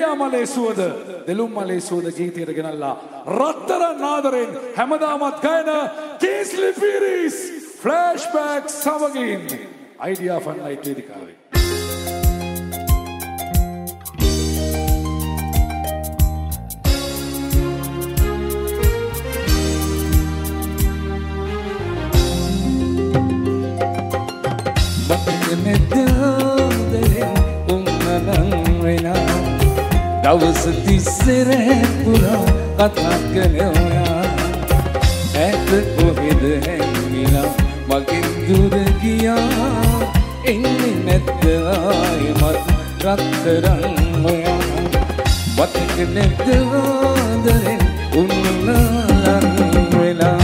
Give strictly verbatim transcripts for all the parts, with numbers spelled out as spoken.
පිපියා මලේ සුවද දෙලුම් මලේ සුවද ගීතයට ගෙනල්ලා රත්තරන් ආදරෙන් හැමදාමත් ගයන කේස්ලි පීරිස් ෆ්ලෑෂ්බැක් සමගින් අයිඩියා ෆන් ලයිට් වේදිකාවේ දවස් තිස්සරේ පුරා කතා කළා ඇත කොහෙද හැංගිලා මගෙන් දුර ගියා එන්නේ නැද්ද ආයෙමත් රත්තරන් හොයා මතක නැද්ද ආදරෙන් උන්නලන් වෙලා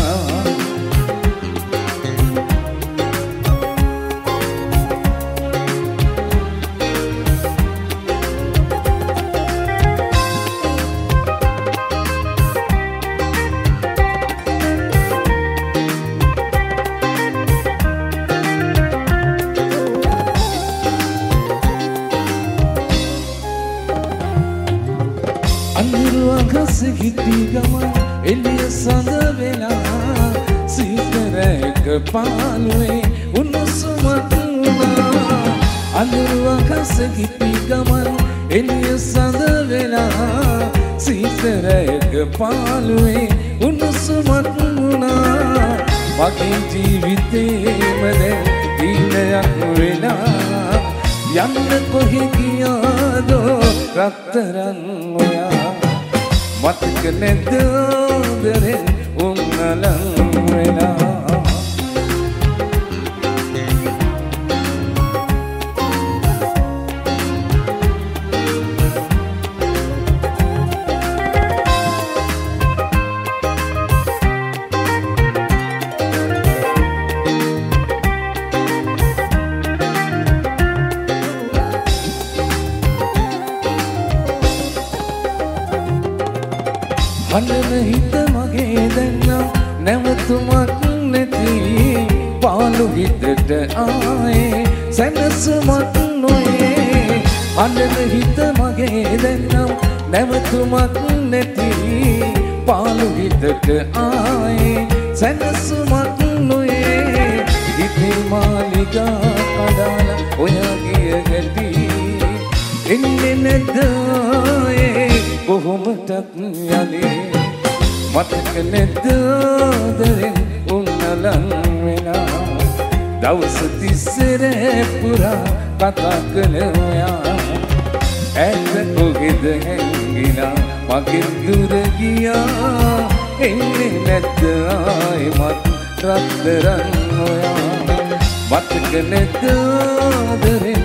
හිටි ගමන් එළිය සඳ වෙලා සීතරයක පාළුවේ උණුසුමක් වුණා අඳුරු අහස හිටි ගමන් එළිය සඳ වෙලා සීතරයක පාළුවේ උණුසුමක් වුණා මගේ ජීවිතේම දැන් දිනයක් වෙලා යන්න කොහෙ ගියාදෝ රත්තරන් ඔයා මතක නැද්ද ආදරෙන් උන්නලන් වෙලා අන්නන හිත මගේ දැන්නම් නැවතුමක් නැති පාළු හිතට ආයේ සැනසුමක් නොයේ අන්නන හිත මගේ දැන්නම් නැවතුමක් නැති පාළු හිතට ආයේ සැනසුමක් නොයේ හිතේ මාලිගා කඩාලා ඔයා ගිය ගැටි එන්නේ නැද්ද කොහොමටත් යන්නේ මතක නැද්ද ආදරෙන් උන්නලන් වෙලා දවස් තිස්සරේ පුරා කතා කළා ඇත්ත කොහෙද හැංගිලා මගෙන් දුර ගියා එන්නේ නැද්ද ආයෙමත් රත්තරන් හොයා මතක නැද්ද ආදරෙන්